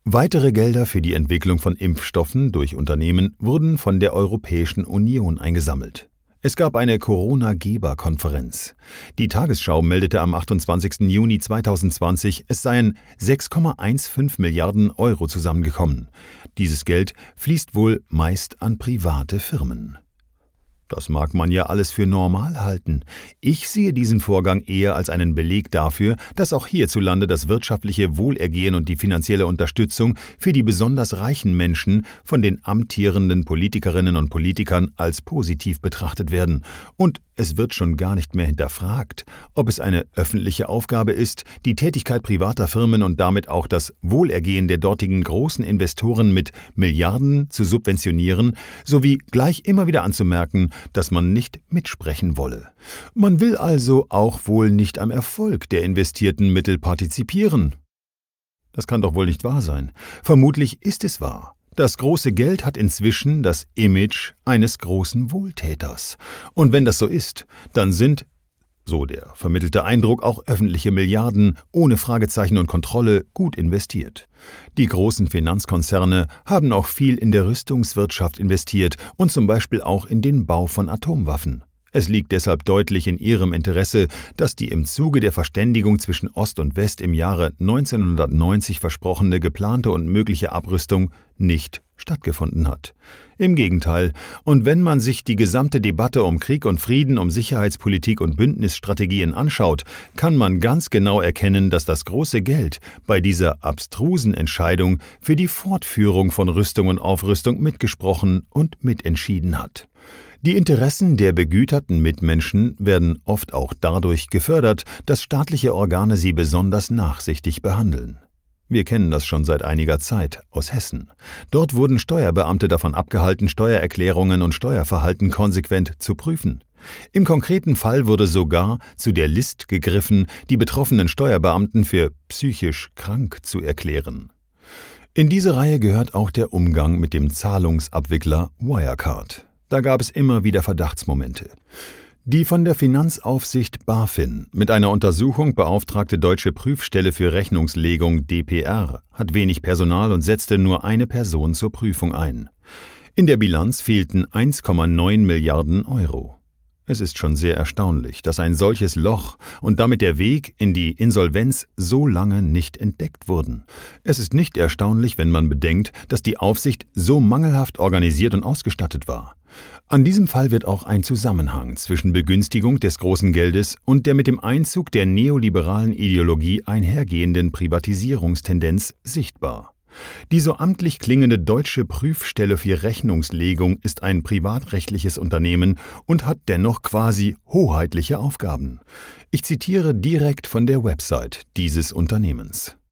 Weitere Gelder für die Entwicklung von Impfstoffen durch Unternehmen wurden von der Europäischen Union eingesammelt. Es gab eine Corona-Geber-Konferenz. Die Tagesschau meldete am 28. Juni 2020, es seien 6,15 Milliarden Euro zusammengekommen. Dieses Geld fließt wohl meist an private Firmen. Das mag man ja alles für normal halten. Ich sehe diesen Vorgang eher als einen Beleg dafür, dass auch hierzulande das wirtschaftliche Wohlergehen und die finanzielle Unterstützung für die besonders reichen Menschen von den amtierenden Politikerinnen und Politikern als positiv betrachtet werden. Und es wird schon gar nicht mehr hinterfragt, ob es eine öffentliche Aufgabe ist, die Tätigkeit privater Firmen und damit auch das Wohlergehen der dortigen großen Investoren mit Milliarden zu subventionieren, sowie gleich immer wieder anzumerken, dass man nicht mitsprechen wolle. Man will also auch wohl nicht am Erfolg der investierten Mittel partizipieren. Das kann doch wohl nicht wahr sein. Vermutlich ist es wahr. Das große Geld hat inzwischen das Image eines großen Wohltäters. Und wenn das so ist, dann sind, so der vermittelte Eindruck, auch öffentliche Milliarden ohne Fragezeichen und Kontrolle gut investiert. Die großen Finanzkonzerne haben auch viel in der Rüstungswirtschaft investiert und zum Beispiel auch in den Bau von Atomwaffen. Es liegt deshalb deutlich in ihrem Interesse, dass die im Zuge der Verständigung zwischen Ost und West im Jahre 1990 versprochene geplante und mögliche Abrüstung nicht stattgefunden hat. Im Gegenteil, und wenn man sich die gesamte Debatte um Krieg und Frieden, um Sicherheitspolitik und Bündnisstrategien anschaut, kann man ganz genau erkennen, dass das große Geld bei dieser abstrusen Entscheidung für die Fortführung von Rüstung und Aufrüstung mitgesprochen und mitentschieden hat. Die Interessen der begüterten Mitmenschen werden oft auch dadurch gefördert, dass staatliche Organe sie besonders nachsichtig behandeln. Wir kennen das schon seit einiger Zeit aus Hessen. Dort wurden Steuerbeamte davon abgehalten, Steuererklärungen und Steuerverhalten konsequent zu prüfen. Im konkreten Fall wurde sogar zu der List gegriffen, die betroffenen Steuerbeamten für psychisch krank zu erklären. In diese Reihe gehört auch der Umgang mit dem Zahlungsabwickler Wirecard. Da gab es immer wieder Verdachtsmomente. Die von der Finanzaufsicht BaFin mit einer Untersuchung beauftragte Deutsche Prüfstelle für Rechnungslegung DPR hat wenig Personal und setzte nur eine Person zur Prüfung ein. In der Bilanz fehlten 1,9 Milliarden Euro. Es ist schon sehr erstaunlich, dass ein solches Loch und damit der Weg in die Insolvenz so lange nicht entdeckt wurden. Es ist nicht erstaunlich, wenn man bedenkt, dass die Aufsicht so mangelhaft organisiert und ausgestattet war. An diesem Fall wird auch ein Zusammenhang zwischen Begünstigung des großen Geldes und der mit dem Einzug der neoliberalen Ideologie einhergehenden Privatisierungstendenz sichtbar. Die so amtlich klingende Deutsche Prüfstelle für Rechnungslegung ist ein privatrechtliches Unternehmen und hat dennoch quasi hoheitliche Aufgaben. Ich zitiere direkt von der Website dieses Unternehmens.